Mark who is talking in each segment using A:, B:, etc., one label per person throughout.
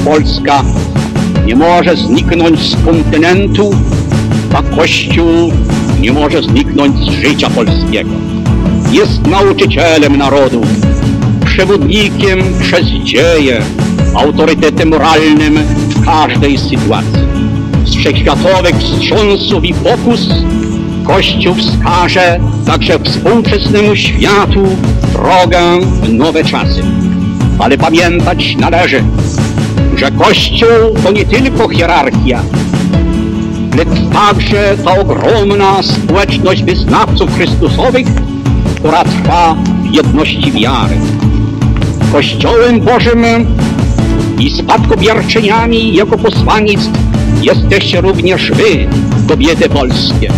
A: Polska nie może zniknąć z kontynentu, a Kościół nie może zniknąć z życia polskiego. Jest nauczycielem narodu, przewodnikiem przez dzieje, autorytetem moralnym w każdej sytuacji. Z wszechświatowych wstrząsów i pokus Kościół wskaże także współczesnemu światu drogę w nowe czasy. Ale pamiętać należy, że Kościół to nie tylko hierarchia, lecz także ta ogromna społeczność wyznawców Chrystusowych, która trwa w jedności wiary. Kościołem Bożym i spadkobierczyniami Jego posłannictw jesteście również wy, kobiety polskie.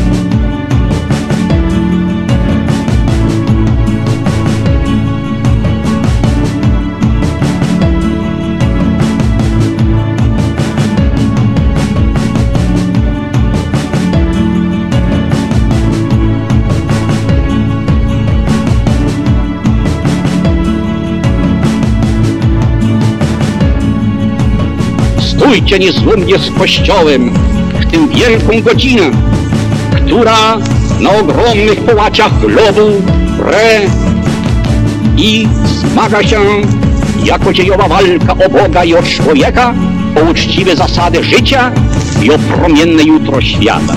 A: Stójcie niezłomnie z Kościołem w tę wielką godzinę, która na ogromnych połaciach globu pre i zmaga się jako dziejowa walka o Boga i o człowieka, o uczciwe zasady życia i o promienne jutro świata.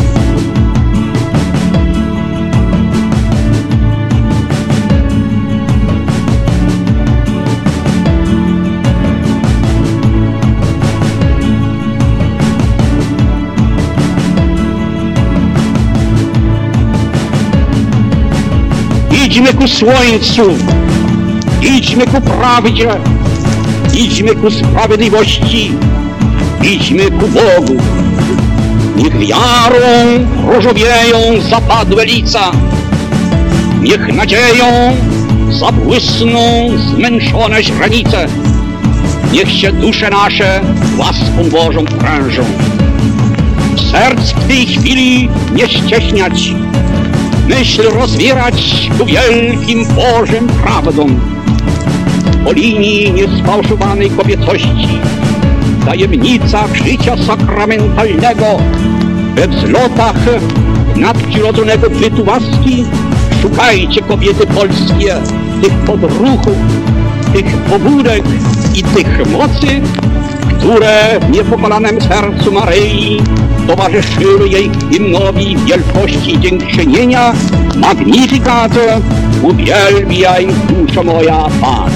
A: Idźmy ku słońcu, idźmy ku prawdzie, idźmy ku sprawiedliwości, idźmy ku Bogu. Niech wiarą różowieją zapadłe lica, niech nadzieją zabłysną zmęczone źrenice, niech się dusze nasze łaską Bożą prężą. Serc w tej chwili nie ścieśniać, myśl rozwierać ku wielkim Bożym prawdom. Po linii niesfałszowanej kobiecości, tajemnica życia sakramentalnego, we wzlotach nadprzyrodzonego bytu łaski, szukajcie, kobiety polskie, tych podruchów, tych pobudek i tych mocy, które w niepokolanym sercu Maryi towarzyszyły jej hymnowi wielkości i dziękczynienia. Magnificat, uwielbiaj, duszo moja, Pan.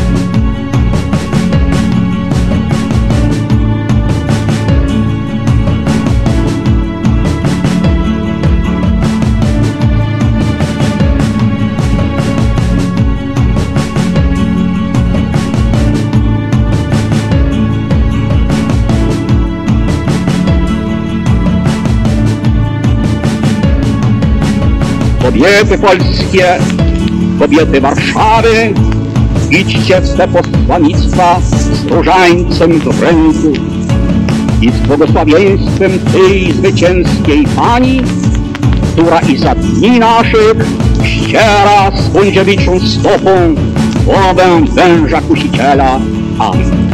A: Kobiety polskie, kobiety Warszawy, idźcie w te posłannictwa z różańcem w ręku i z błogosławieństwem tej zwycięskiej Pani, która i za dni naszych ściera swą dziewiczą stopą głowę węża kusiciela. Amen.